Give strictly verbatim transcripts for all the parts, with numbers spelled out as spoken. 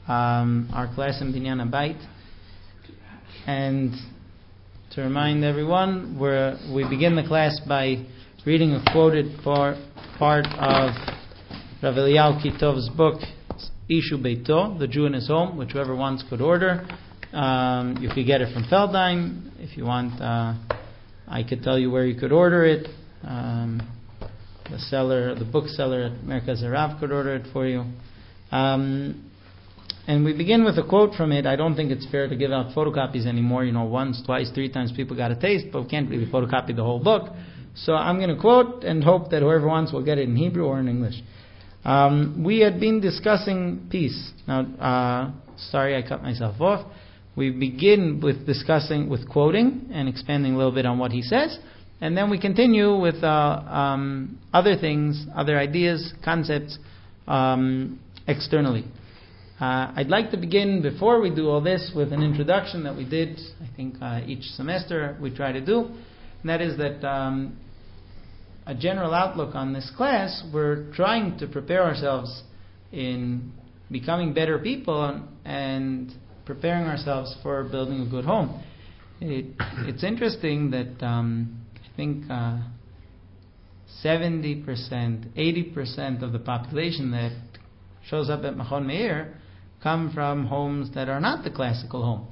um, our class in Binyan Habayit. And to remind everyone, we're, we begin the class by reading a quoted par, part of Rav Eliyahu Kitov's book, Ishu Beito, The Jew in His Home, which whoever wants could order. Um, you could get it from Feldheim. If you want, uh, I could tell you where you could order it. Um, the seller, the bookseller at Merkaz Harav could order it for you. Um, and we begin with a quote from it. I don't think it's fair to give out photocopies anymore. You know, once, twice, three times people got a taste, but we can't really photocopy the whole book. So I'm going to quote and hope that whoever wants will get it in Hebrew or in English. Um, we had been discussing peace. Now, uh, sorry I cut myself off. We begin with discussing, with quoting and expanding a little bit on what he says. And then we continue with uh, um, other things, other ideas, concepts um, externally. Uh, I'd like to begin, before we do all this, with an introduction that we did, I think uh, each semester we try to do. And that is that um, a general outlook on this class, we're trying to prepare ourselves in becoming better people and preparing ourselves for building a good home. It, it's interesting that um, I think uh, seventy percent, eighty percent of the population that shows up at Machon Meir come from homes that are not the classical home.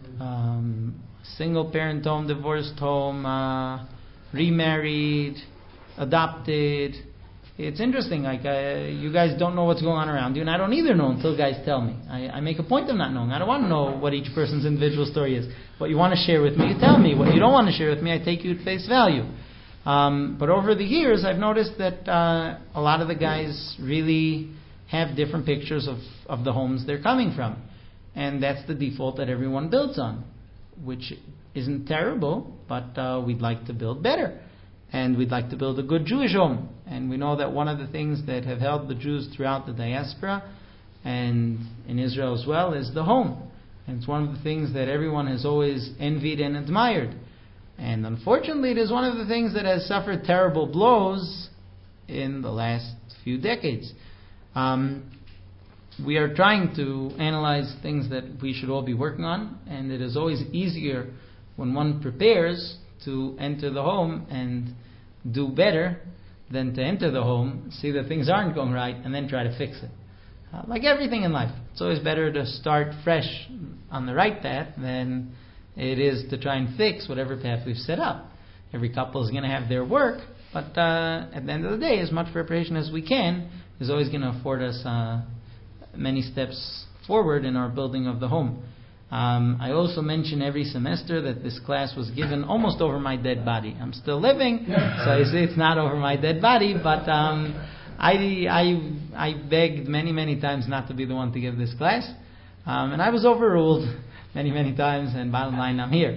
Um, single parent home, divorced home, uh, remarried, adopted. It's interesting, like uh, you guys don't know what's going on around you, and I don't either know until guys tell me. I, I make a point of not knowing. I don't want to know what each person's individual story is. What you want to share with me, you tell me. What you don't want to share with me, I take you at face value. Um, but over the years, I've noticed that uh, a lot of the guys really have different pictures of, of the homes they're coming from. And that's the default that everyone builds on, which isn't terrible, but uh, we'd like to build better. And we'd like to build a good Jewish home. And we know that one of the things that have held the Jews throughout the diaspora and in Israel as well is the home. And it's one of the things that everyone has always envied and admired. And unfortunately, it is one of the things that has suffered terrible blows in the last few decades. Um, we are trying to analyze things that we should all be working on. And it is always easier when one prepares to enter the home and do better than to enter the home, see that things aren't going right, and then try to fix it. Uh, like everything in life, it's always better to start fresh on the right path than it is to try and fix whatever path we've set up. Every couple is going to have their work, but uh, at the end of the day, as much preparation as we can is always going to afford us uh, many steps forward in our building of the home. Um, I also mention every semester that this class was given almost over my dead body. I'm still living, so you see it's not over my dead body, but um, I, I, I begged many, many times not to be the one to give this class. Um, and I was overruled many, many times, and bottom line, I'm here.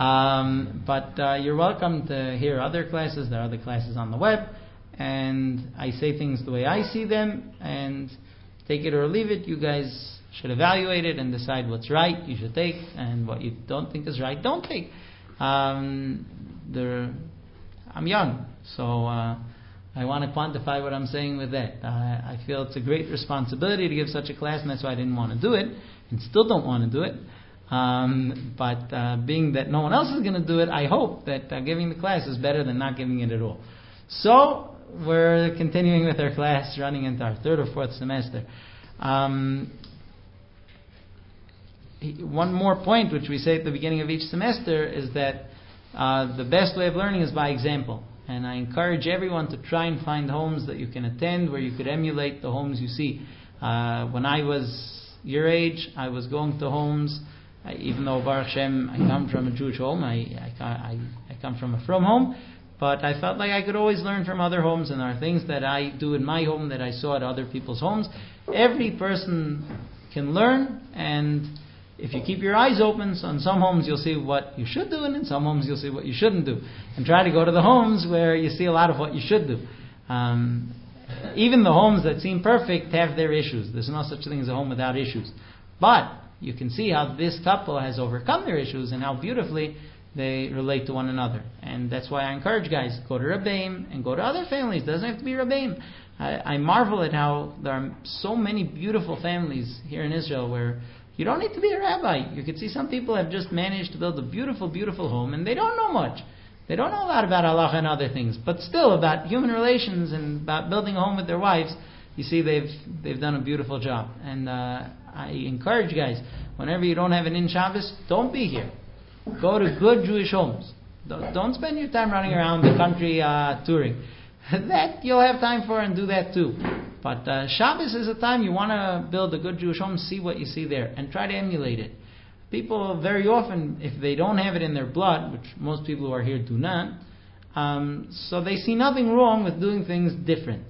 Um, but uh, you're welcome to hear other classes. There are other classes on the web, and I say things the way I see them, and take it or leave it. You guys should evaluate it and decide what's right you should take, and what you don't think is right don't take. Um, there, I'm young, so uh, I want to quantify what I'm saying with that. I, I feel it's a great responsibility to give such a class, and that's why I didn't want to do it, and still don't want to do it. Um, but uh, being that no one else is going to do it, I hope that uh, giving the class is better than not giving it at all. So we're continuing with our class, running into our third or fourth semester. Um, One more point which we say at the beginning of each semester is that uh, the best way of learning is by example. And I encourage everyone to try and find homes that you can attend where you could emulate the homes you see. Uh, when I was your age, I was going to homes, uh, even though Baruch Hashem, I come from a Jewish home, I, I, I, I come from a frum home, but I felt like I could always learn from other homes, and there are things that I do in my home that I saw at other people's homes. Every person can learn, and if you keep your eyes open, so in some homes you'll see what you should do, and in some homes you'll see what you shouldn't do. And try to go to the homes where you see a lot of what you should do. Um, even the homes that seem perfect have their issues. There's no such thing as a home without issues. But you can see how this couple has overcome their issues and how beautifully they relate to one another. And that's why I encourage guys, go to Rabbeim and go to other families. It doesn't have to be Rabbeim. I, I marvel at how there are so many beautiful families here in Israel where you don't need to be a rabbi. You could see some people have just managed to build a beautiful, beautiful home, and they don't know much. They don't know a lot about halacha and other things, but still about human relations and about building a home with their wives, you see they've they've done a beautiful job. And uh, I encourage you guys, whenever you don't have an in Shabbos, don't be here. Go to good Jewish homes. Don't, don't spend your time running around the country uh, touring. That you'll have time for, and do that too. But uh, Shabbos is a time you want to build a good Jewish home, see what you see there, and try to emulate it. People very often, if they don't have it in their blood, which most people who are here do not, um, so they see nothing wrong with doing things different.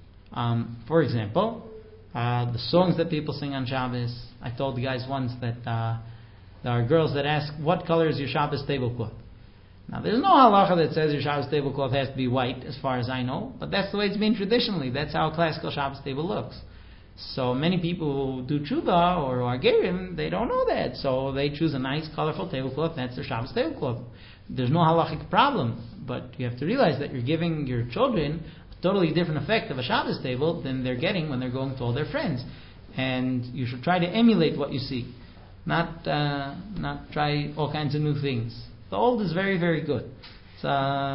Um, for example, uh, the songs that people sing on Shabbos. I told the guys once that uh, there are girls that ask, what color is your Shabbos tablecloth? Now, there's no halacha that says your Shabbos tablecloth has to be white, as far as I know, but that's the way it's been traditionally. That's how a classical Shabbos table looks. So many people who do tshuva or are gerim, they don't know that. So they choose a nice, colorful tablecloth, and that's their Shabbos tablecloth. There's no halachic problem, but you have to realize that you're giving your children a totally different effect of a Shabbos table than they're getting when they're going to all their friends. And you should try to emulate what you see, not uh, not try all kinds of new things. The old is very, very good. So, uh,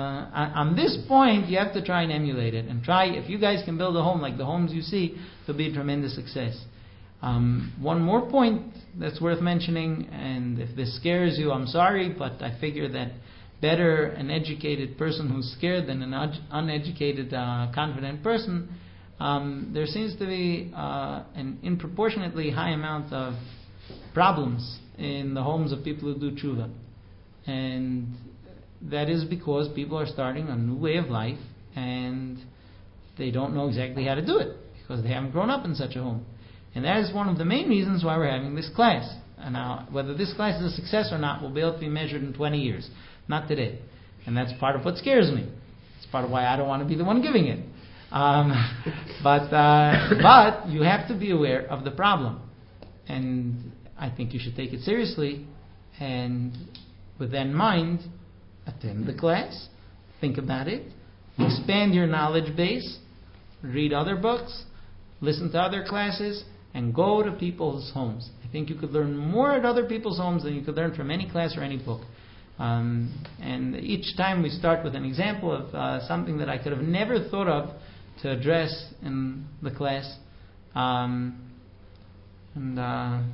on this point, you have to try and emulate it. And try, if you guys can build a home like the homes you see, it'll be a tremendous success. Um, one more point that's worth mentioning, and if this scares you, I'm sorry, but I figure that better an educated person who's scared than an un- uneducated, uh, confident person. Um, there seems to be uh, an disproportionately high amount of problems in the homes of people who do tshuva. And that is because people are starting a new way of life and they don't know exactly how to do it because they haven't grown up in such a home. And that is one of the main reasons why we're having this class. And now, whether this class is a success or not will be able to be measured in twenty years, not today. And that's part of what scares me. It's part of why I don't want to be the one giving it. Um, but uh, but you have to be aware of the problem. And I think you should take it seriously. And with that in mind, attend the class, think about it, expand your knowledge base, read other books, listen to other classes, and go to people's homes. I think you could learn more at other people's homes than you could learn from any class or any book. Um, and each time we start with an example of uh, something that I could have never thought of to address in the class. Um, and uh,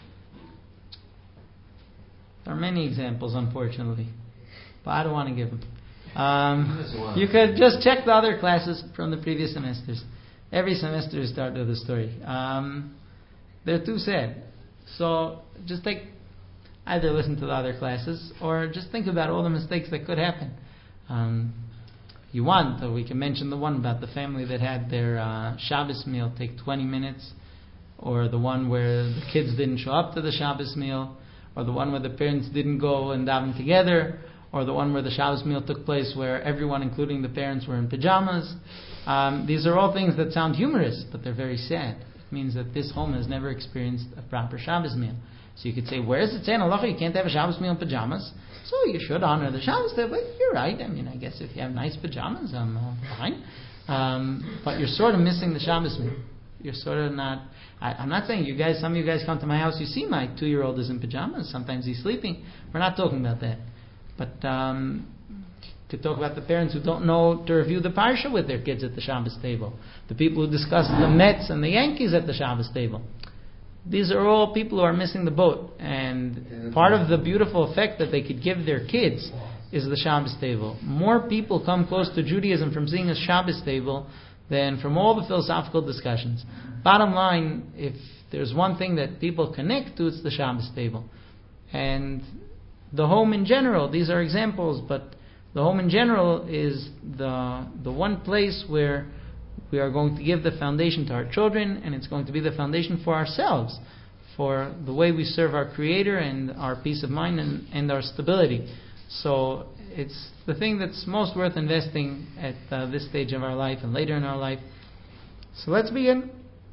there are many examples, unfortunately. But I don't want to give them. Um, you could just check the other classes from the previous semesters. Every semester you start with a story. Um, they're too sad. So just take, either listen to the other classes or just think about all the mistakes that could happen. Um, if you want, or we can mention the one about the family that had their uh, Shabbos meal take twenty minutes, or the one where the kids didn't show up to the Shabbos meal, or the one where the parents didn't go and daven together, or the one where the Shabbos meal took place where everyone, including the parents, were in pajamas. Um, these are all things that sound humorous, but they're very sad. It means that this home has never experienced a proper Shabbos meal. So you could say, where is it saying, halacha, you can't have a Shabbos meal in pajamas? So you should honor the Shabbos day. But you're right. I mean, I guess if you have nice pajamas, I'm uh, fine. Um, but you're sort of missing the Shabbos meal. You're sort of not... I, I'm not saying you guys, some of you guys come to my house, you see my two-year-old is in pajamas. Sometimes he's sleeping. We're not talking about that. But um, to talk about the parents who don't know to review the parsha with their kids at the Shabbos table. The people who discuss the Mets and the Yankees at the Shabbos table. These are all people who are missing the boat. And part of the beautiful effect that they could give their kids is the Shabbos table. More people come close to Judaism from seeing a Shabbos table than from all the philosophical discussions. Bottom line, if there's one thing that people connect to, it's the Shabbos table. And the home in general, these are examples, but the home in general is the the one place where we are going to give the foundation to our children, and it's going to be the foundation for ourselves, for the way we serve our Creator and our peace of mind and, and our stability. So it's the thing that's most worth investing at uh, this stage of our life and later in our life. So let's begin.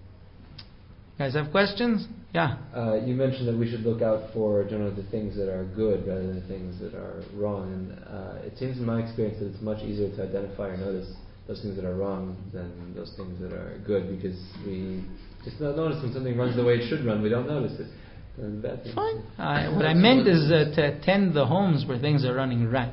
You guys have questions? Yeah. Uh, you mentioned that we should look out for generally the things that are good rather than the things that are wrong. And uh, it seems in my experience that it's much easier to identify or notice those things that are wrong than those things that are good, because we just don't notice when something runs the way it should run. We don't notice it. And bad things. Fine. Uh, what I meant is uh, to attend the homes where things are running right.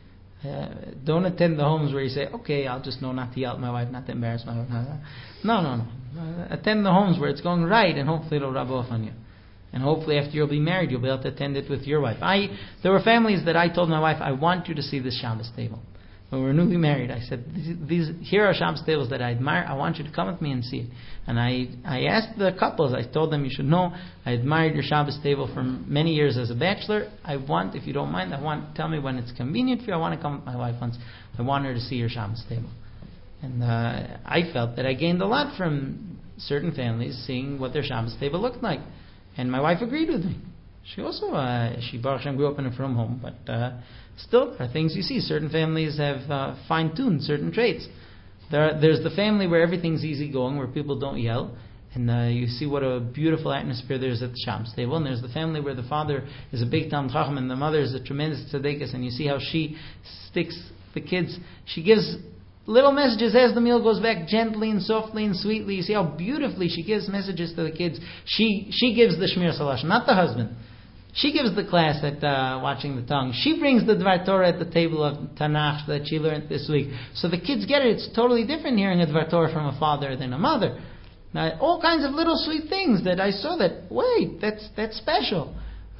Uh, don't attend the homes where you say, okay, I'll just know not to yell at my wife, not to embarrass my wife. No, no, no. Uh, attend the homes where it's going right, and hopefully it'll rub off on you. And hopefully after you'll be married, you'll be able to attend it with your wife. I There were families that I told my wife, I want you to see this Shabbos table. When we were newly married, I said, these, these here are Shabbos tables that I admire. I want you to come with me and see it. And I, I asked the couples, I told them, you should know, I admired your Shabbos table for many years as a bachelor. I want, if you don't mind, I want, tell me when it's convenient for you. I want to come with my wife once. I want her to see your Shabbos table. And uh, I felt that I gained a lot from certain families seeing what their Shabbos table looked like. And my wife agreed with me. She also, uh, she Baruch Hashem grew up in a frum home, but uh, still, there are things you see. Certain families have uh, fine-tuned certain traits. There are, there's the family where everything's easygoing, where people don't yell, and uh, you see what a beautiful atmosphere there is at the Shabbos table. And there's the family where the father is a big Talmid Chacham and the mother is a tremendous tzaddikas, and you see how she sticks the kids. She gives little messages as the meal goes back, gently and softly and sweetly. You see how beautifully she gives messages to the kids. She she gives the Shmir Salash, not the husband. She gives the class at uh, watching the tongue. She brings the Dvar Torah at the table of Tanakh that she learned this week. So the kids get it. It's totally different hearing a Dvar Torah from a father than a mother. Now, all kinds of little sweet things that I saw that, wait, that's that's special.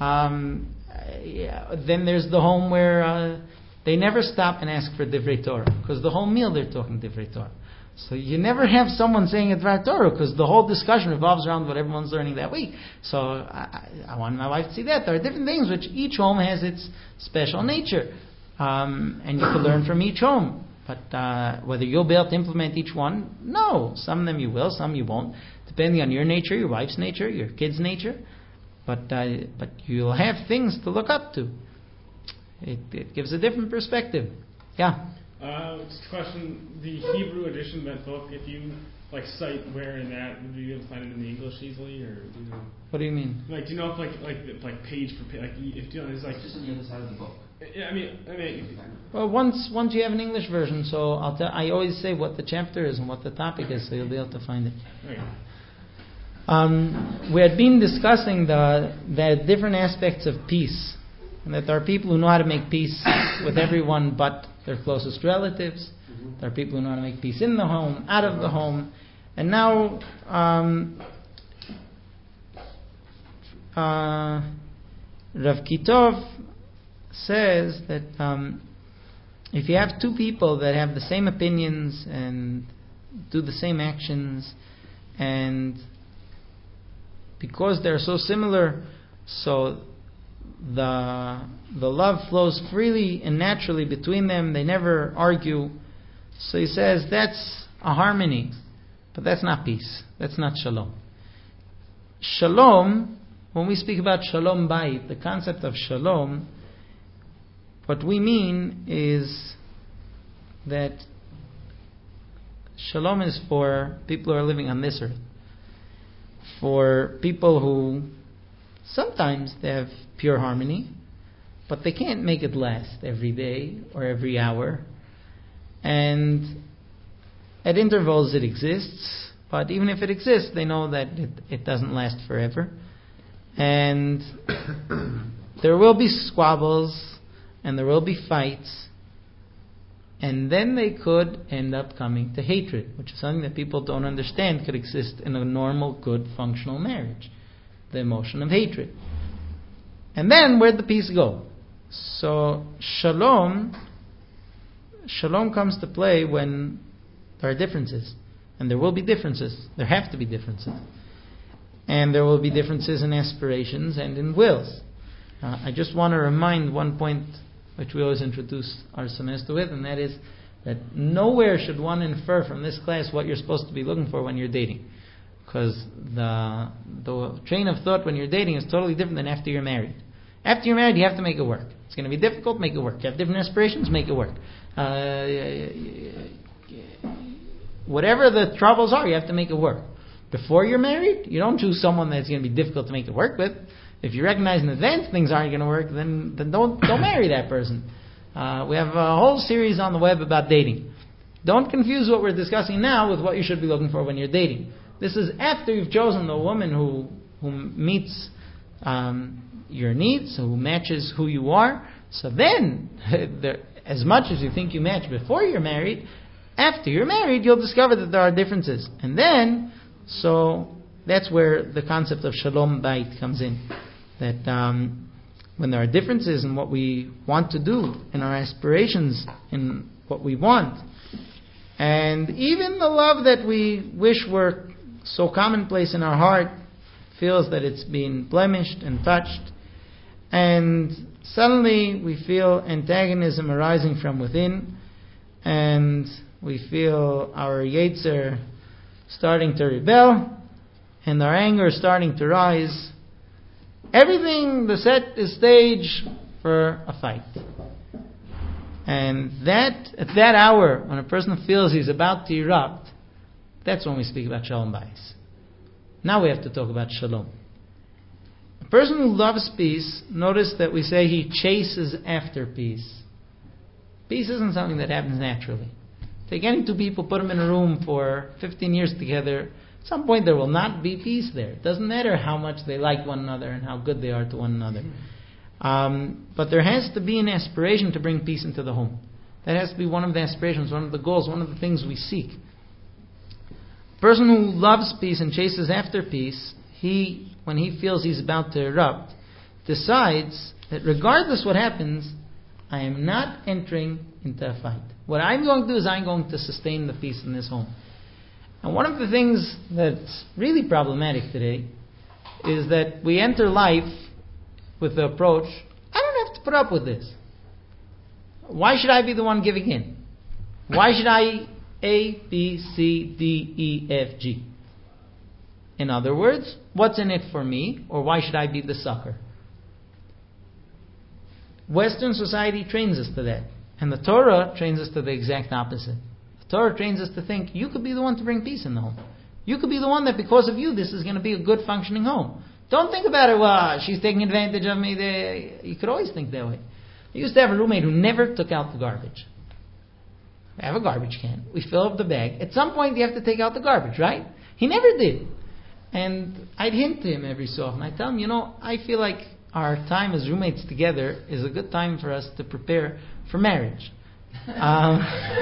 Um, yeah, then there's the home where uh, they never stop and ask for Divrei Torah, because the whole meal they're talking Divrei Torah. So you never have someone saying a Dvar Torah, because the whole discussion revolves around what everyone's learning that week. So I, I want my wife to see that. There are different things which each home has its special nature. Um, and you can learn from each home. But uh, whether you'll be able to implement each one, no. Some of them you will, some you won't. Depending on your nature, your wife's nature, your kid's nature. But uh, but you'll have things to look up to. It, it gives a different perspective. Yeah? Uh, just a question, the Hebrew edition of that book, if you like cite where in that, would you be able to find it in the English easily, or do you know? What do you mean? Like, do you know if like like like page for page, like if you know, it's like just on the other side of the book. Yeah, I mean, I mean. Well, once once you have an English version, so I'll tell. I always say what the chapter is and what the topic is, so you'll be able to find it. Okay. Um, we had been discussing the the different aspects of peace, and that there are people who know how to make peace with everyone but their closest relatives. Mm-hmm. There are people who know how to make peace in the home, out of the home, and now um, uh, Rav Kitov says that um, if you have two people that have the same opinions and do the same actions, and because they're so similar, so the the love flows freely and naturally between them, they never argue. So he says that's a harmony, but that's not peace. That's not shalom. Shalom, when we speak about shalom bayit, the concept of shalom, what we mean is that shalom is for people who are living on this earth. For people who sometimes they have pure harmony, but they can't make it last every day or every hour. And at intervals it exists, but even if it exists, they know that it, it doesn't last forever. And there will be squabbles, and there will be fights, and then they could end up coming to hatred, which is something that people don't understand could exist in a normal, good, functional marriage. The emotion of hatred. And then where'd the peace go? So shalom, shalom comes to play when there are differences. And there will be differences. There have to be differences. And there will be differences in aspirations and in wills. Uh, I just want to remind one point which we always introduce our semester with, and that is that nowhere should one infer from this class what you're supposed to be looking for when you're dating. Because the the train of thought when you're dating is totally different than after you're married. After you're married, you have to make it work. It's going to be difficult, make it work. You have different aspirations, make it work. Uh, whatever the troubles are, you have to make it work. Before you're married, you don't choose someone that's going to be difficult to make it work with. If you recognize in advance things aren't going to work, then then don't don't marry that person. Uh, we have a whole series on the web about dating. Don't confuse what we're discussing now with what you should be looking for when you're dating. This is after you've chosen the woman who who meets um, your needs, who matches who you are. So then, there, as much as you think you match before you're married, after you're married, you'll discover that there are differences. And then, so that's where the concept of Shalom Bayit comes in. That um, when there are differences in what we want to do, in our aspirations, in what we want, and even the love that we wish were so commonplace in our heart feels that it's been blemished and touched, and suddenly we feel antagonism arising from within, and we feel our Yetzer starting to rebel, and our anger starting to rise. Everything, the set is stage for a fight. And that, at that hour, when a person feels he's about to erupt, that's when we speak about Shalom Bayis. Now we have to talk about Shalom. A person who loves peace, notice that we say he chases after peace. Peace isn't something that happens naturally. Take any two people, put them in a room for fifteen years together, at some point there will not be peace there. It doesn't matter how much they like one another and how good they are to one another. Um, but there has to be an aspiration to bring peace into the home. That has to be one of the aspirations, one of the goals, one of the things we seek. A person who loves peace and chases after peace, he, when he feels he's about to erupt, decides that regardless what happens, I am not entering into a fight. What I'm going to do is I'm going to sustain the peace in this home. And one of the things that's really problematic today is that we enter life with the approach, I don't have to put up with this. Why should I be the one giving in? Why should I A, B, C, D, E, F, G? In other words, what's in it for me, or why should I be the sucker? Western society trains us to that. And the Torah trains us to the exact opposite. The Torah trains us to think, you could be the one to bring peace in the home. You could be the one that because of you, this is going to be a good functioning home. Don't think about it, well, she's taking advantage of me. They, you could always think that way. I used to have a roommate who never took out the garbage. I have a garbage can. We fill up the bag. At some point, you have to take out the garbage, right? He never did. And I'd hint to him every so often. I'd tell him, you know, I feel like our time as roommates together is a good time for us to prepare for marriage. Um,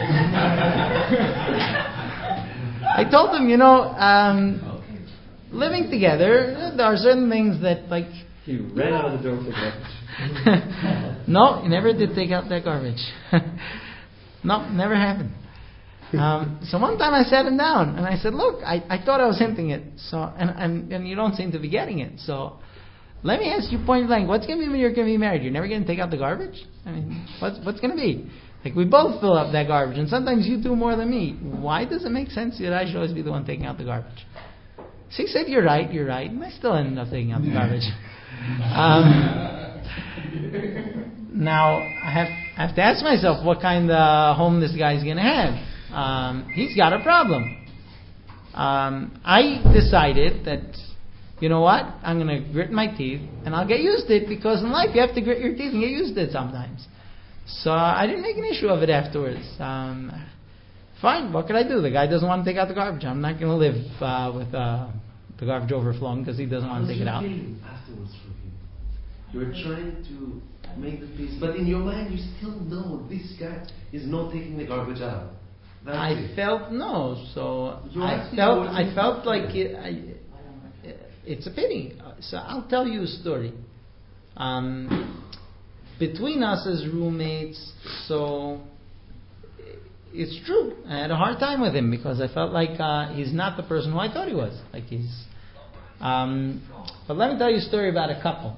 I told him, you know, um, living together, there are certain things that, like... He ran out of the door with the garbage. No, he never did take out that garbage. No, never happened. Um, so one time I sat him down and I said, look, I, I thought I was hinting it, so and, and and you don't seem to be getting it. So let me ask you point blank, what's going to be when you're going to be married? You're never going to take out the garbage? I mean, what's what's going to be? Like, we both fill up that garbage, and sometimes you do more than me. Why does it make sense that I should always be the one taking out the garbage? So he said, you're right, you're right. And I still ended up taking out the garbage. Um, now, I have, I have to ask myself what kind of home this guy's going to have. Um, he's got a problem. Um, I decided that, you know what, I'm going to grit my teeth, and I'll get used to it, because in life you have to grit your teeth and get used to it sometimes. So I didn't make an issue of it afterwards. Um, fine, what can I do? The guy doesn't want to take out the garbage. I'm not going to live uh, with uh, the garbage overflowing because he doesn't want to take it out. Afterwards for him, you're trying to make the peace, but in your mind you still know this guy is not taking the garbage out. That's I it. felt no, so You I asked me felt what I you felt felt. like it, I, it's a pity. So I'll tell you a story. Um, between us as roommates, so it's true. I had a hard time with him because I felt like uh, he's not the person who I thought he was. Like he's. Um, but let me tell you a story about a couple.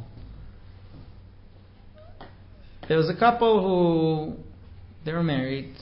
There was a couple who they were married.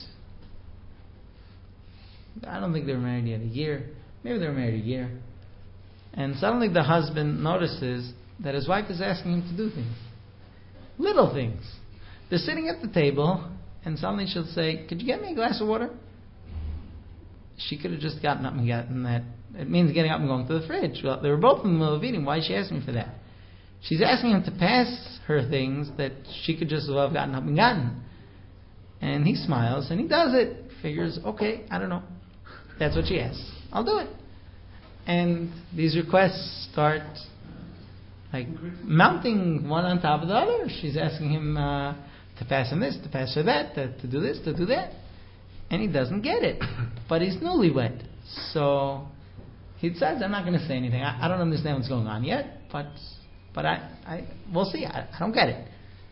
I don't think they were married yet a year. Maybe they were married a year. And suddenly the husband notices that his wife is asking him to do things. Little things. They're sitting at the table, and suddenly she'll say, could you get me a glass of water? She could have just gotten up and gotten that. It means getting up and going to the fridge. Well, they were both in the middle of eating. Why is she asking me for that? She's asking him to pass her things that she could just have gotten up and gotten. And he smiles, and he does it figures, okay, I don't know. That's what she asks. I'll do it. And these requests start like mounting one on top of the other. She's asking him uh, to pass him this, to pass her that, to, to do this, to do that. And he doesn't get it. But he's newlywed. So he decides, I'm not going to say anything. I, I don't understand what's going on yet, but but I, I we'll see. I, I don't get it.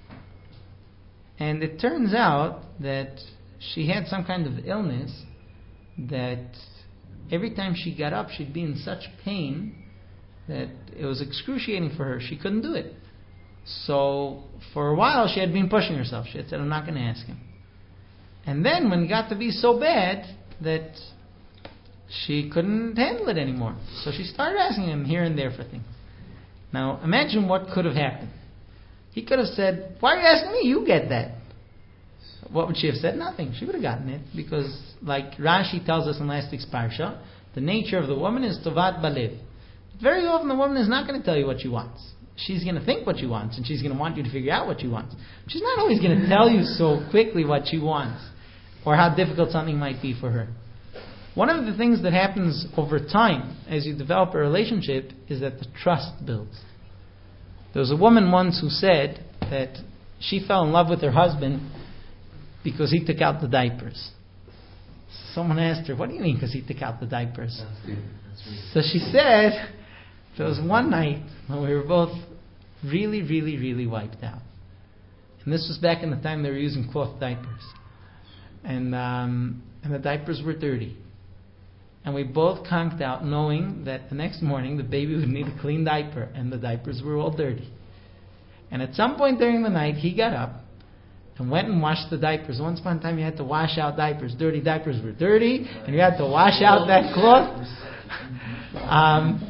And it turns out that she had some kind of illness that every time she got up, she'd be in such pain that it was excruciating for her. She couldn't do it. So for a while, she had been pushing herself. She had said, I'm not going to ask him. And then when it got to be so bad that she couldn't handle it anymore, so she started asking him here and there for things. Now, imagine what could have happened. He could have said, why are you asking me? You get that. What would she have said? Nothing. She would have gotten it. Because, like Rashi tells us in last week's parsha, the nature of the woman is tovat balev. Very often the woman is not going to tell you what she wants. She's going to think what she wants, and she's going to want you to figure out what she wants. She's not always going to tell you so quickly what she wants, or how difficult something might be for her. One of the things that happens over time as you develop a relationship is that the trust builds. There was a woman once who said that she fell in love with her husband because he took out the diapers. Someone asked her, what do you mean because he took out the diapers? That's good. That's really So she said, there was one night when we were both really, really, really wiped out. And this was back in the time they were using cloth diapers. And um, and the diapers were dirty. And we both conked out knowing that the next morning the baby would need a clean diaper, and the diapers were all dirty. And at some point during the night, he got up and went and washed the diapers. Once upon a time you had to wash out diapers. Dirty diapers were dirty, and you had to wash out that cloth. Um,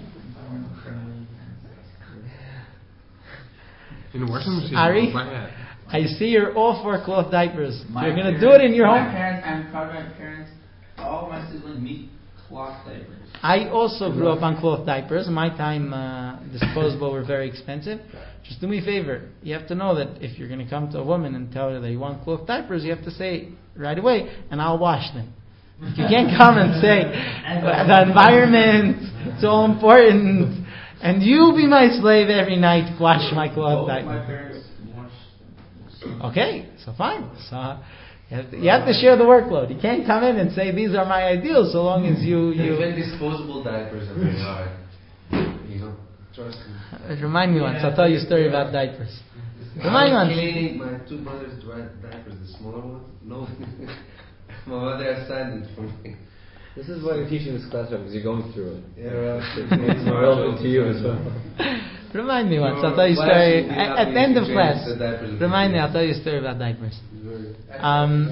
In the washing machine. Ari, My bad. I see you're all for cloth diapers. My You're going to parents- do it in your my home? Parents, I'm proud of my parents. All my siblings meet cloth diapers. I also grew up on cloth diapers. In my time, uh, disposable were very expensive. Just do me a favor. You have to know that if you're going to come to a woman and tell her that you want cloth diapers, you have to say right away, and I'll wash them. You can't come and say, the environment, it's all important, and you be my slave every night, wash my cloth Both my diapers. parents wash. Okay, so fine. So you have, to, you have to share the workload. You can't come in and say these are my ideals so long as you you. Even disposable diapers are very hard. You know, trust me. Remind me once. I'll tell you a story about diapers. Remind me I was once. cleaning my two brothers' dry diapers, the smaller ones. No, my mother assigned it for me. This is why you're teaching this class, because you're going through it. Yeah, right. It's more relevant to you as well. Remind me once. I'll Your tell you a class story will be at, happy at the end if of you class. change the diapers. Remind me. I'll tell you a story about diapers. Um,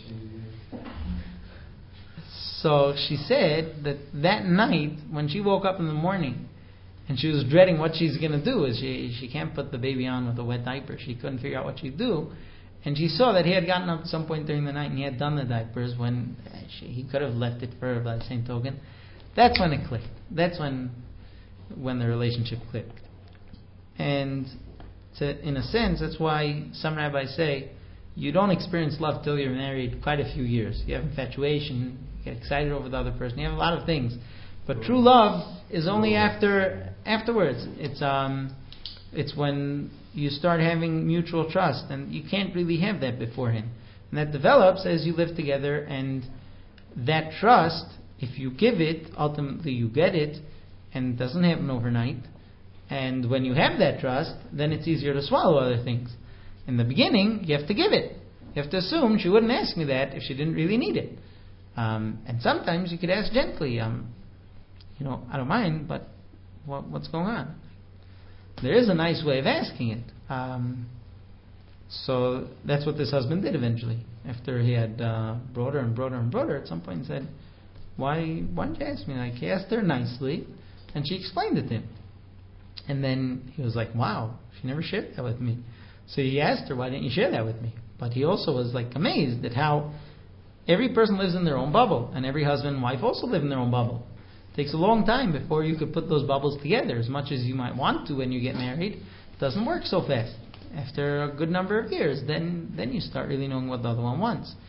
so she said that that night when she woke up in the morning and she was dreading what she's going to do, is she she can't put the baby on with a wet diaper. She couldn't figure out what she'd do, and she saw that he had gotten up at some point during the night and he had done the diapers when she, he could have left it for her by the same token. That's when it clicked. That's when when the relationship clicked. And to, in a sense, that's why some rabbis say you don't experience love till you're married quite a few years. You have infatuation, you get excited over the other person, you have a lot of things. But true love is only after afterwards. It's um, it's when you start having mutual trust, and you can't really have that beforehand. And that develops as you live together, and that trust, if you give it, ultimately you get it, and it doesn't happen overnight. And when you have that trust, then it's easier to swallow other things. In the beginning, you have to give it. You have to assume she wouldn't ask me that if she didn't really need it. Um, and sometimes you could ask gently, um, you know, I don't mind, but what, what's going on? There is a nice way of asking it. Um, so that's what this husband did eventually. After he had uh, brought her and brought her and brought her, at some point he said, why, why didn't you ask me? Like, he asked her nicely, and she explained it to him. And then he was like, wow, she never shared that with me. So he asked her, why didn't you share that with me? But he also was like amazed at how every person lives in their own bubble, and every husband and wife also live in their own bubble. It takes a long time before you could put those bubbles together. As much as you might want to when you get married, it doesn't work so fast. After a good number of years, then then you start really knowing what the other one wants.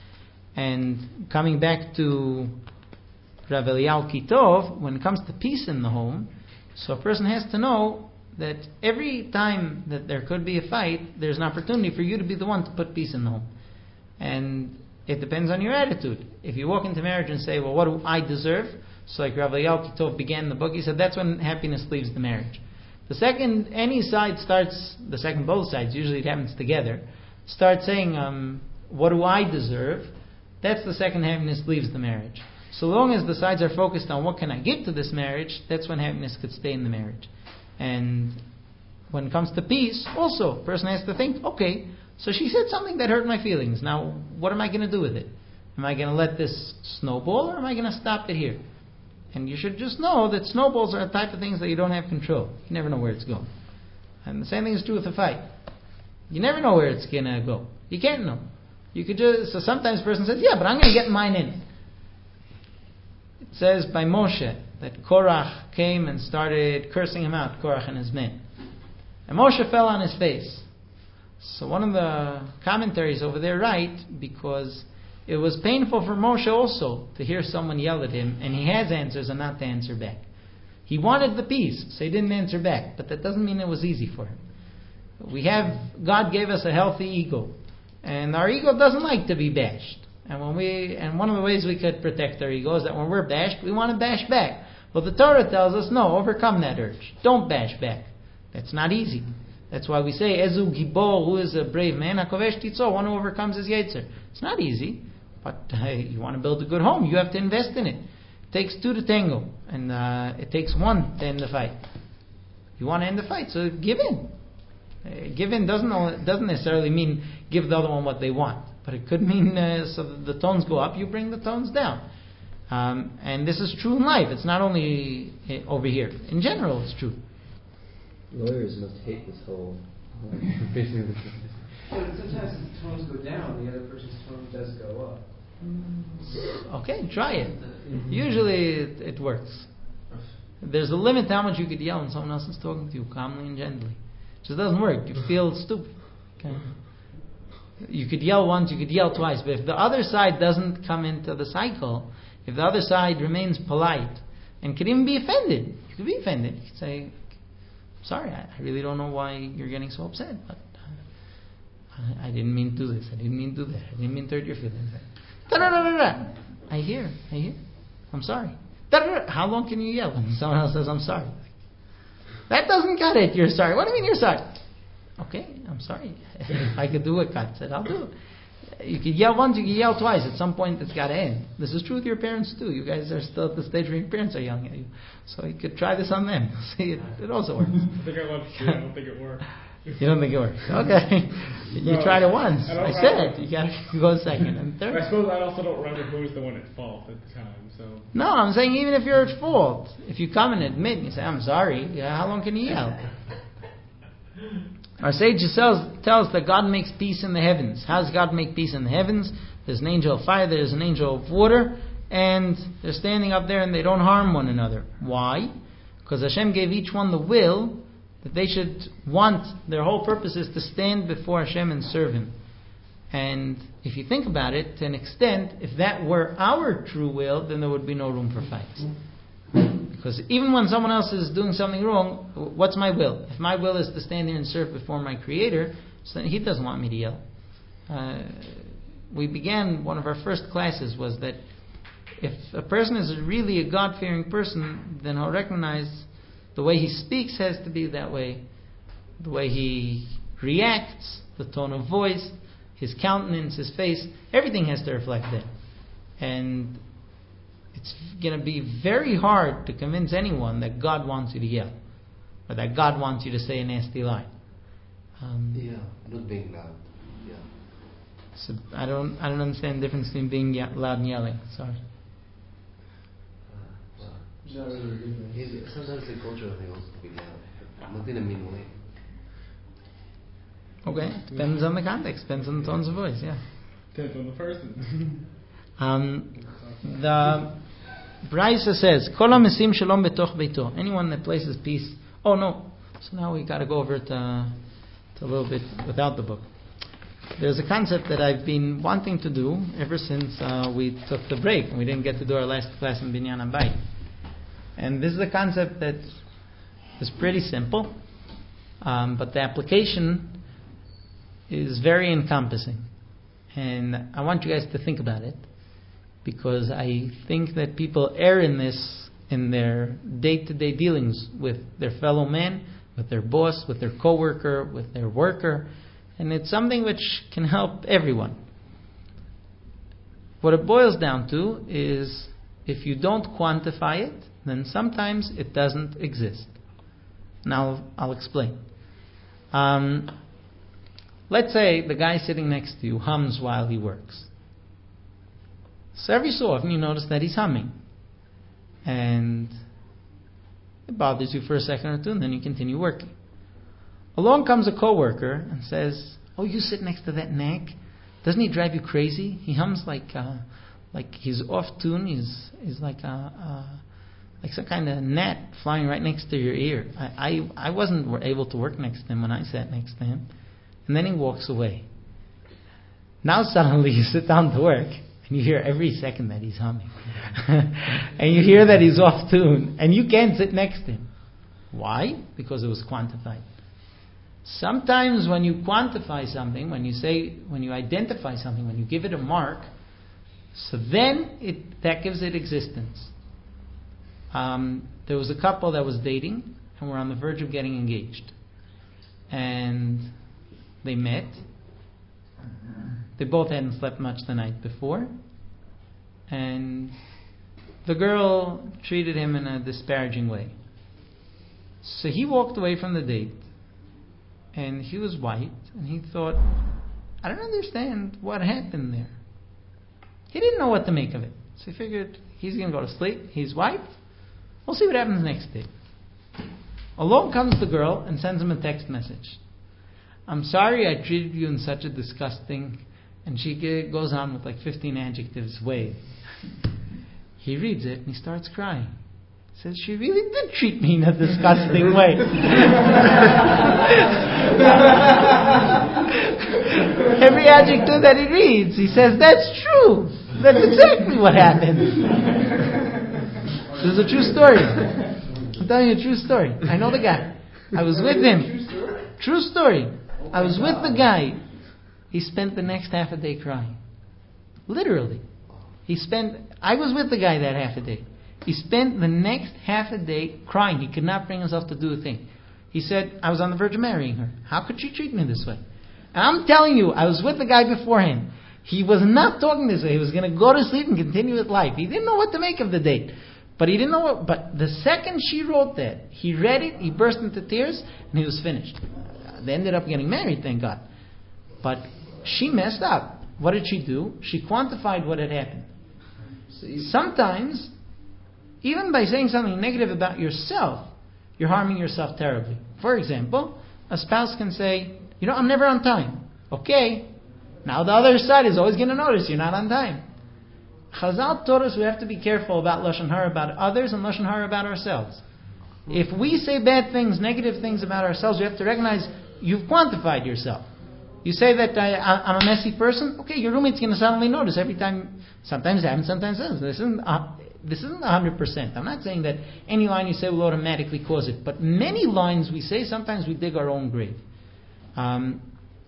And coming back to Rav Eliyahu Kitov, when it comes to peace in the home, so a person has to know that every time that there could be a fight, there's an opportunity for you to be the one to put peace in the home. And it depends on your attitude. If you walk into marriage and say, well, what do I deserve? So like Rav Eliyahu Kitov began the book, he said that's when happiness leaves the marriage. The second any side starts, the second both sides, usually it happens together, start saying, um, what do I deserve? That's the second happiness leaves the marriage. So long as the sides are focused on what can I give to this marriage, that's when happiness could stay in the marriage. And when it comes to peace, also, a person has to think, okay, so she said something that hurt my feelings. Now, what am I going to do with it? Am I going to let this snowball, or am I going to stop it here? And you should just know that snowballs are the type of things that you don't have control. You never know where it's going. And the same thing is true with a fight. You never know where it's going to go. You can't know. You could just, so sometimes a person says, yeah, but I'm going to get mine in. It says by Moshe that Korach came and started cursing him out, Korach and his men. And Moshe fell on his face. So one of the commentaries over there write, because it was painful for Moshe also to hear someone yell at him, and he has answers and not to answer back. He wanted the peace, so he didn't answer back, but that doesn't mean it was easy for him. We have, God gave us a healthy ego, and our ego doesn't like to be bashed. And when we, and one of the ways we could protect our ego is that when we're bashed, we want to bash back. Well, the Torah tells us, no, overcome that urge. Don't bash back. That's not easy. That's why we say, Ezu Gibor, who is a brave man, HaKovesh Titzo, one who overcomes his Yetzer. It's not easy, but uh, you want to build a good home, you have to invest in it. It takes two to tango, and uh, it takes one to end the fight. You want to end the fight, so give in. Uh, give in doesn't doesn't necessarily mean give the other one what they want, but it could mean uh, so that the tones go up, you bring the tones down. Um, and this is true in life. It's not only uh, over here. In general, it's true. Lawyers must hate this whole. Yeah, but sometimes the tones go down, the other person's tone does go up. Okay, try it. Usually it, it works. There's a limit to how much you could yell when someone else is talking to you calmly and gently. It just doesn't work. You feel stupid. Okay? You could yell once, you could yell twice, but if the other side doesn't come into the cycle, if the other side remains polite and could even be offended, you could be offended. You could say, sorry, I really don't know why you're getting so upset, but uh, I, I didn't mean to do this, I didn't mean to do that, I didn't mean to hurt your feelings. Da, da, da, da, da. I hear, I hear. I'm sorry. Da, da, da. How long can you yell when someone else says, I'm sorry? That doesn't cut it, you're sorry. What do you mean you're sorry? Okay, I'm sorry. If I could do what God said, I'll do it. You could yell once, you could yell twice. At some point, it's got to end. This is true with your parents too. You guys are still at the stage where your parents are yelling at you. So you could try this on them. See, it, it also works. I think I love to see it. I don't think it works. You don't think it works? Okay. You No, tried it once. I, I said you got to go second and third. I suppose I also don't remember who was the one at fault at the time. So No, I'm saying even if you're at fault, if you come and admit and you say, I'm sorry, yeah, how long can you yell? Our sage tells, tells that God makes peace in the heavens. How does God make peace in the heavens? There's an angel of fire, there's an angel of water, and they're standing up there and they don't harm one another. Why? Because Hashem gave each one the will that they should want, their whole purpose is to stand before Hashem and serve Him. And if you think about it, to an extent, if that were our true will, then there would be no room for fights. Because even when someone else is doing something wrong, what's my will? If my will is to stand here and serve before my Creator, so then He doesn't want me to yell. Uh, we began, one of our first classes was that if a person is really a God-fearing person, then he'll recognize the way he speaks has to be that way. The way he reacts, the tone of voice, his countenance, his face, everything has to reflect that. And it's going to be very hard to convince anyone that God wants you to yell, or that God wants you to say a nasty line. Um, Yeah, not being loud. Yeah. so I don't, I don't understand the difference between being ye- loud and yelling. Sorry. Uh, well, It's not really a good thing. it's- sometimes the cultural thing also to be loud, but not in a mean way. Okay, depends on the context, depends on the tones of voice. Yeah. depends on the person. Um, the Braisa says, "Kol hamesim shalom betoch beito." Anyone that places peace. Oh no! So now we got to go over to, to a little bit without the book. there's a concept that I've been wanting to do ever since uh, we took the break and we didn't get to do our last class in Binyan Habayit. And this is a concept that is pretty simple, um, but the application is very encompassing. And I want you guys to think about it, because I think that people err in this in their day-to-day dealings with their fellow man, with their boss, with their coworker, with their worker, and it's something which can help everyone. What it boils down to is, if you don't quantify it, then sometimes it doesn't exist. Now I'll explain. Um, let's say the guy sitting next to you hums while he works. So every so often you notice that he's humming. And it bothers you for a second or two, and then you continue working. Along comes a coworker and says, "Oh, you sit next to that nag? Doesn't he drive you crazy? He hums like uh, like he's off tune. He's he's like a, a like some kind of gnat flying right next to your ear." I, I I wasn't able to work next to him when I sat next to him, and then he walks away. Now suddenly you sit down to work, and you hear every second that he's humming. And you hear that he's off tune, and you can't sit next to him. Why? Because it was quantified. Sometimes when you quantify something, when you say, when you identify something, when you give it a mark, so then it that gives it existence. Um, there was a couple that was dating, and were on the verge of getting engaged. And they met. They both hadn't slept much the night before. And the girl treated him in a disparaging way. So he walked away from the date. And he was white. And he thought, I don't understand what happened there. He didn't know what to make of it. So he figured, he's going to go to sleep. He's white. We'll see what happens next day. Along comes the girl and sends him a text message. "I'm sorry I treated you in such a disgusting..." And she goes on with like fifteen adjectives way. He reads it and he starts crying. He says, "She really did treat me in a disgusting way." Every adjective that he reads, he says, "That's true. That's exactly what happened." This is a true story. I'm telling you a true story. I know the guy. I was with him. True story. I was with the guy. He spent the next half a day crying. Literally. He spent, I was with the guy that half a day. He spent the next half a day crying. He could not bring himself to do a thing. He said, "I was on the verge of marrying her. How could she treat me this way?" And I'm telling you, I was with the guy beforehand. He was not talking this way. He was going to go to sleep and continue with life. He didn't know what to make of the date. But he didn't know what, but the second she wrote that, he read it, he burst into tears, and he was finished. They ended up getting married, thank God. But she messed up. What did she do? She quantified what had happened. Sometimes, even by saying something negative about yourself, you're harming yourself terribly. For example, a spouse can say, "You know, I'm never on time." Okay. Now the other side is always going to notice you're not on time. Chazal taught us we have to be careful about Lashon Hara about others and Lashon Hara about ourselves. If we say bad things, negative things about ourselves, we have to recognize you've quantified yourself. You say that I, I'm a messy person, okay, your roommate's going to suddenly notice every time. Sometimes it happens, sometimes it doesn't. This isn't, uh, this isn't one hundred percent. I'm not saying that any line you say will automatically cause it, but many lines we say, sometimes we dig our own grave. Um,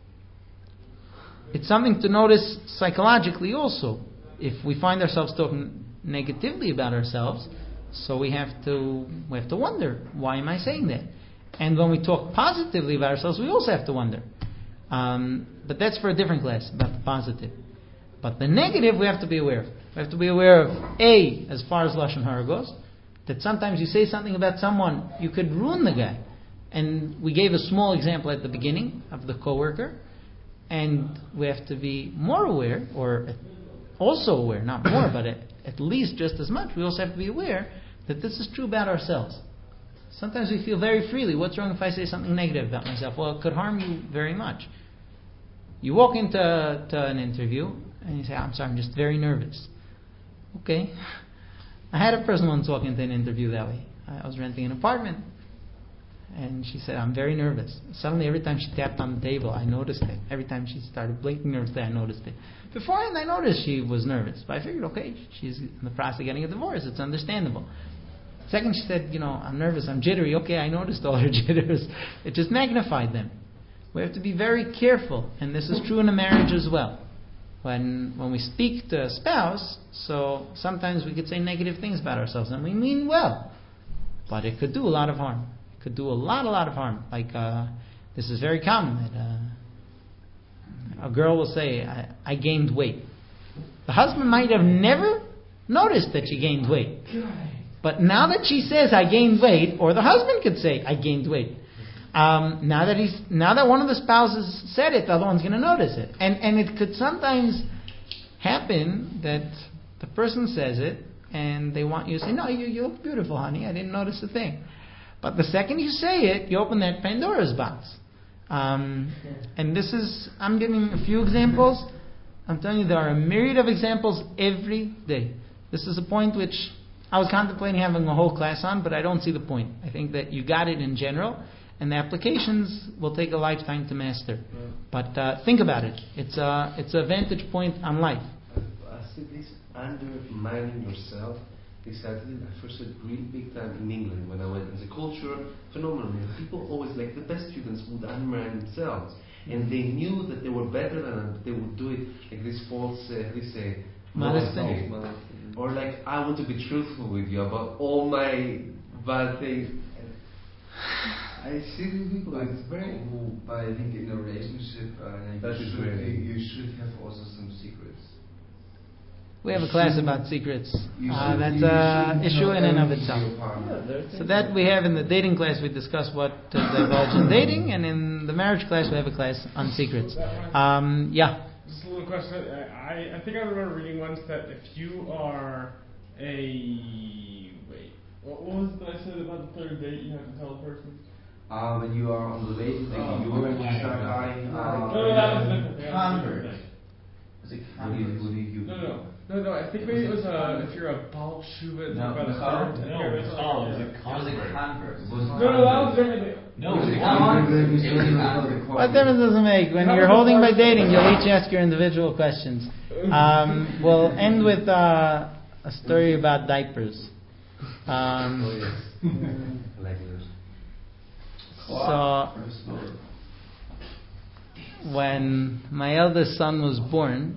it's something to notice psychologically also. If we find ourselves talking negatively about ourselves, so we have to we have to wonder, why am I saying that? And when we talk positively about ourselves, we also have to wonder. Um, but that's for a different class, about the positive. But the negative we have to be aware of. We have to be aware of, A, as far as Lashon Hara goes, that sometimes you say something about someone, you could ruin the guy. And we gave a small example at the beginning of the coworker. And we have to be more aware, or also aware, not more, but at, at least just as much, we also have to be aware that this is true about ourselves. Sometimes we feel very freely, what's wrong if I say something negative about myself? Well, it could harm you very much. You walk into to an interview and you say, "I'm sorry, I'm just very nervous." Okay. I had a person once walk into an interview that way. I was renting an apartment And she said, I'm very nervous. Suddenly, every time she tapped on the table, I noticed it. Every time she started blinking nervously, I noticed it. Beforehand, I noticed she was nervous. But I figured, okay, she's in the process of getting a divorce. It's understandable. Second, she said, you know, I'm nervous, I'm jittery. Okay, I noticed all her jitters. It just magnified them. We have to be very careful. And this is true in a marriage as well. When when we speak to a spouse, so sometimes we could say negative things about ourselves. And we mean well. But it could do a lot of harm. Could do a lot, a lot of harm. Like, uh, this is very common. That uh, a girl will say, I, I gained weight. The husband might have never noticed that she gained weight. But now that she says, I gained weight, or the husband could say, I gained weight. Um, now that he's, now that one of the spouses said it, the other one's going to notice it. And, and it could sometimes happen that the person says it, and they want you to say, no, you, you look beautiful, honey. I didn't notice a thing. But the second you say it, you open that Pandora's box. Um, and this is, I'm giving a few examples. I'm telling you, there are a myriad of examples every day. This is a point which I was contemplating having a whole class on, but I don't see the point. I think that you got it in general, and the applications will take a lifetime to master. But uh, think about it. It's a, it's a vantage point on life. I see this undermining yourself. This attitude I first said really big time in England when I went as a culture phenomenon. People always, like the best students, would undermine themselves, and they knew that they were better than them, but they would do it like this false, uh, how do you say, modesty, or like I want to be truthful with you about all my bad things. I see the people it's very who, I think, in a relationship, uh, That you, is should, very- you, you should have also some secrets. We have a You class should- about secrets. You Uh, should- that's you an should issue know in and of everything to itself. your partner. there are So things that we have in the dating class, we discuss what to divulge in dating, and in the marriage class, we have a class on secrets. Um, yeah. Just a little question. I, I think I remember reading once that if you are a wait, what was it that I said about the third date? You have to tell a person. Uh, when you are on the dating thing, Oh, you oh, already my start God. lying. Oh, uh, No, no, that was different. That was Convert. different. Is it What do you, converse? what do you, No, no, no, no. I think maybe it was uh, if you're a Baal Shuva, No, about a Chal? third. No, Okay, that's Chal what- is yeah. a convert. It was No, no, that was different. No, Was it it was convert? it was It was convert. What difference does it make? When you're holding by dating, you'll each ask your individual questions. Um, we'll end with uh, a story about diapers. Um, Like this. so, when my eldest son was born,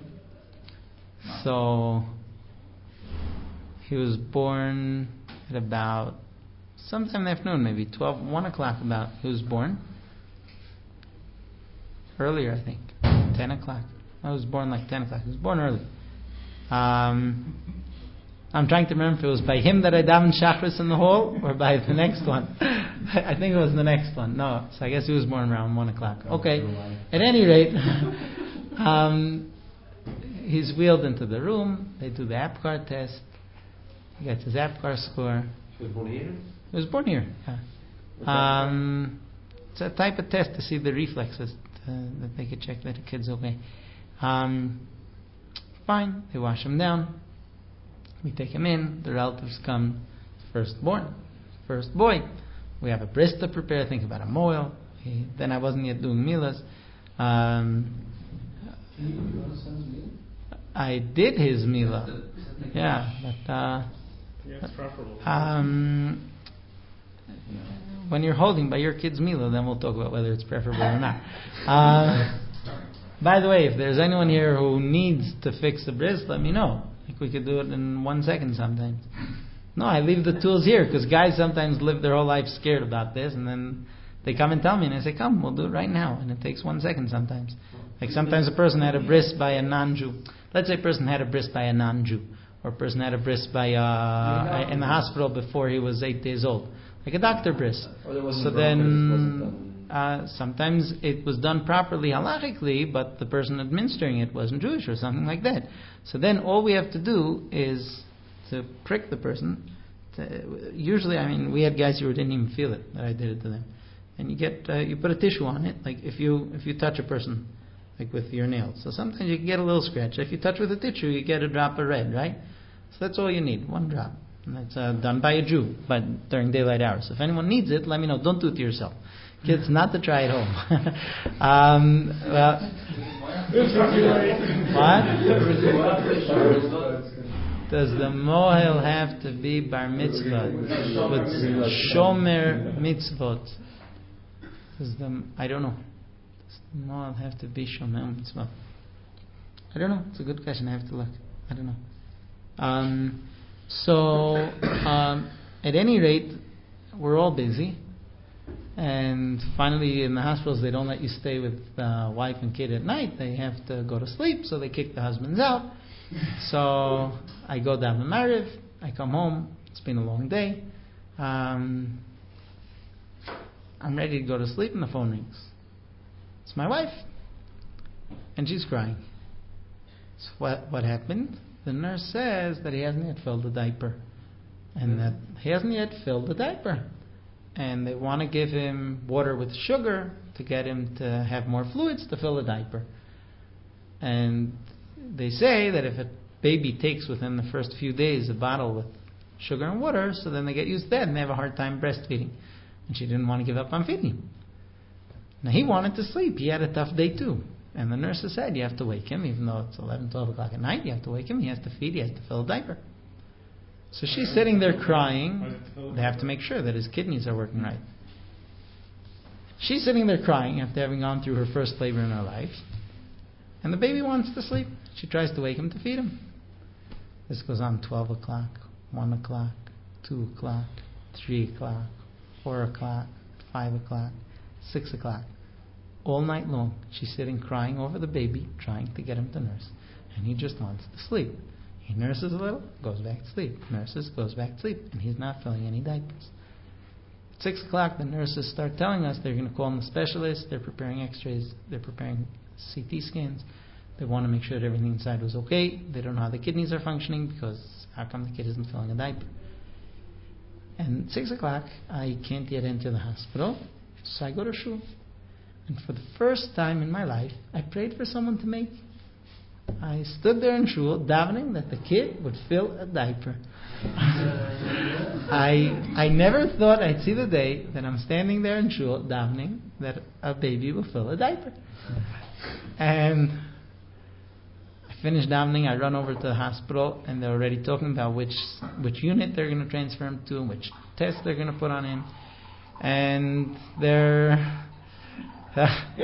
so he was born at about sometime in the afternoon, maybe twelve, one o'clock about, he was born. Earlier, I think. ten o'clock. I was born like ten o'clock. He was born early. Um, I'm trying to remember if it was by him that I davened Shachris in the hall or by the next one. I think it was the next one. No, so I guess he was born around one o'clock. Okay. At any rate, um, he's wheeled into the room. They do the APGAR test. He gets his APGAR score. She was born here? He was born here. Yeah. Um, it's a type of test to see the reflexes uh, that they could check that the kid's okay. Um, fine. They wash him down. We take him in. The relatives come. Firstborn, first boy. We have a bris to prepare. Think about a moil. He, then I wasn't yet doing milas. Um, I did his mila. Yeah, but uh, Yeah, it's preferable. um, when you're holding by your kid's mila, then we'll talk about whether it's preferable or not. Uh, by the way, if there's anyone here who needs to fix the bris, let me know. Like we could do it in one second sometimes. No, I leave the tools here because guys sometimes live their whole life scared about this, and then they come and tell me, and I say, "Come, we'll do it right now," and it takes one second sometimes. Like sometimes a person had a bris by a non-Jew. Let's say a person had a bris by a non-Jew, or a person had a bris by uh, in the hospital before he was eight days old, like a doctor bris. Or there wasn't So broken, it just wasn't then. done. Uh, sometimes it was done properly halachically, but the person administering it wasn't Jewish or something like that. So then all we have to do is to prick the person. To, usually, I mean, we had guys who didn't even feel it that I did it to them. And you get uh, you put a tissue on it, like if you if you touch a person, like with your nails. So sometimes you can get a little scratch. If you touch with a tissue, you get a drop of red, right? So that's all you need, one drop. And it's uh, done by a Jew, but during daylight hours. If anyone needs it, let me know. Don't do it to yourself. Kids, not to try it home. um, well, what? Does the mohel have to be bar mitzvah with shomer mitzvot? Does the I don't know. Does the mohel have to be shomer mitzvot? I don't know. It's a good question. I have to look. I don't know. Um, so, um, at any rate, we're all busy. And finally, in the hospitals, they don't let you stay with uh, wife and kid at night. They have to go to sleep, so they kick the husbands out. So I go down to Mariv. I come home. It's been a long day. Um, I'm ready to go to sleep, and the phone rings. It's my wife, and she's crying. So what what happened? The nurse says that he hasn't yet filled the diaper, and that he hasn't yet filled the diaper. And they want to give him water with sugar to get him to have more fluids to fill the diaper. And they say that if a baby takes within the first few days a bottle with sugar and water, so then they get used to that and they have a hard time breastfeeding. And she didn't want to give up on feeding him. Now he wanted to sleep. He had a tough day too. And the nurses said, you have to wake him, even though it's eleven, twelve o'clock at night, you have to wake him, he has to feed, he has to fill a diaper. So she's sitting there crying. They have to make sure that his kidneys are working right. She's sitting there crying after having gone through her first labor in her life. And the baby wants to sleep. She tries to wake him to feed him. This goes on twelve o'clock, one o'clock, two o'clock, three o'clock, four o'clock, five o'clock, six o'clock. All night long, she's sitting crying over the baby, trying to get him to nurse. And he just wants to sleep. He nurses a little, goes back to sleep. Nurses, goes back to sleep. And he's not filling any diapers. At six o'clock, the nurses start telling us they're going to call in the specialist. They're preparing x-rays. They're preparing C T scans. They want to make sure that everything inside was okay. They don't know how the kidneys are functioning because how come the kid isn't filling a diaper? And at six o'clock, I can't get into the hospital. So I go to shul. And for the first time in my life, I prayed for someone to make. I stood there in shul davening that the kid would fill a diaper. I I never thought I'd see the day that I'm standing there in shul davening that a baby will fill a diaper. And I finished davening. I run over to the hospital, and they're already talking about which which unit they're going to transfer him to, and which test they're going to put on him, and they're. They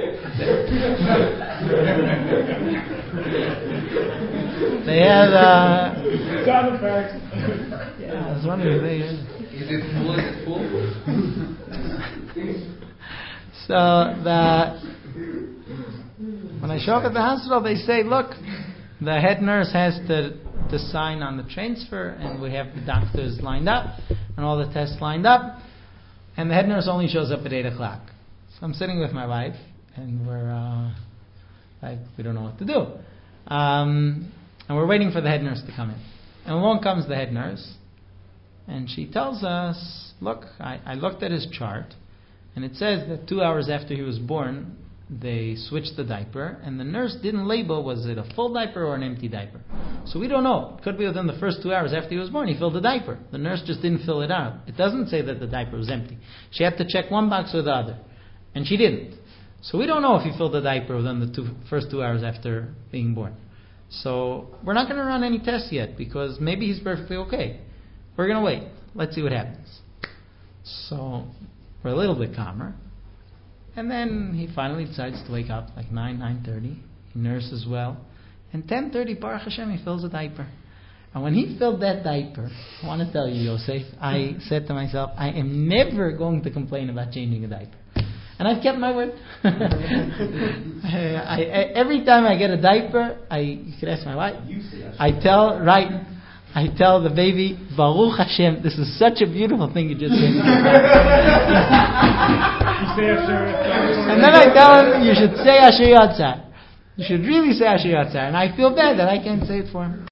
had uh sound effects. Yeah, I was wondering if they Is it full? Is it full? So the when I show up at the hospital, they say, look, the head nurse has to to sign on the transfer, and we have the doctors lined up and all the tests lined up, and the head nurse only shows up at eight o'clock. So I'm sitting with my wife, and we're uh, like, we don't know what to do. Um, and we're waiting for the head nurse to come in. And along comes the head nurse, and she tells us, look, I, I looked at his chart, and it says that two hours after he was born, they switched the diaper, and the nurse didn't label, was it a full diaper or an empty diaper? So we don't know. It could be within the first two hours after he was born, he filled the diaper. The nurse just didn't fill it out. It doesn't say that the diaper was empty. She had to check one box or the other. And she didn't. So we don't know if he filled the diaper within the two, first two hours after being born. So we're not going to run any tests yet because maybe he's perfectly okay. We're going to wait. Let's see what happens. So we're a little bit calmer. And then he finally decides to wake up like nine, nine thirty. He nurses well. And ten thirty, Baruch Hashem, he fills a diaper. And when he filled that diaper, I want to tell you, Yosef, I said to myself, I am never going to complain about changing a diaper. And I've kept my word. I, I, every time I get a diaper, I you could ask my wife. I tell right, I tell the baby, Baruch Hashem, this is such a beautiful thing you just did. And then I tell him, you should say Asher Yatzar. You should really say Asher Yatzar. And I feel bad that I can't say it for him.